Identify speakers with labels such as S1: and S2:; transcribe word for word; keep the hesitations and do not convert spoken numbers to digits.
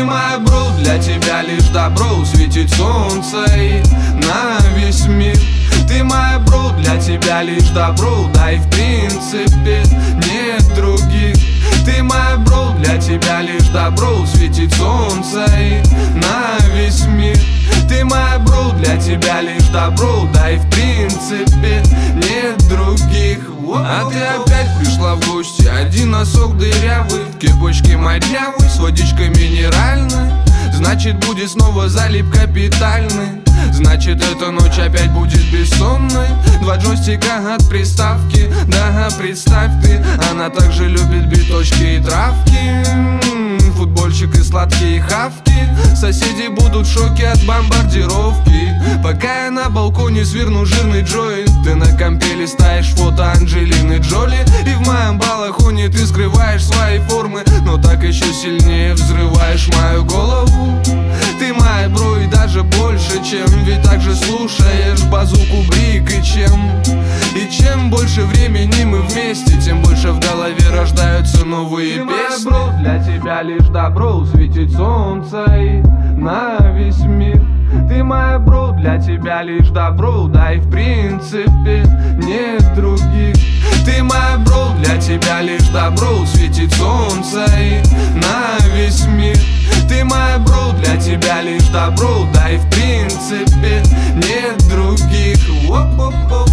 S1: моя бро, для тебя лишь добро, светит солнце и на весь мир. Ты моя бро, для тебя лишь добро, да и в принципе нет других. Ты моя бро, для тебя лишь добро, светит солнце и на весь мир. Ты моя бро, для тебя лишь добро, да и в принципе нет других. А ты опять пришла в гости, один носок дырявый, в кепочке моднявый, с водичкой минеральной. Значит, будет снова залип капитальный. Значит, эта ночь опять будет бессонной. Два джойстика от приставки, да, представь ты, она также любит биточки и травки, футбольчик и сладкие хавки. Соседи будут в шоке от бомбардировки. Пока я на балконе сверну жирный джойнт, ты на компе листаешь фото Анджелины Джоли. И в моем балахоне ты скрываешь свои формы, но так еще сильнее взрываешь мою голову. Ты моя бро и даже больше, чем, ведь также слушаешь базуку Брик. И чем, и чем больше времени мы вместе, тем больше в голове рождаются новые ты песни. Моя бро, для тебя лишь добро, светит солнце и на весь мир. Ты моя бро, для тебя лишь добро, да и в принципе нет других. Ты моя бро, для тебя лишь добро, светит солнце и на весь мир. Ты моя бро, для тебя лишь добро, да и в принципе нет других. Оп-оп-оп.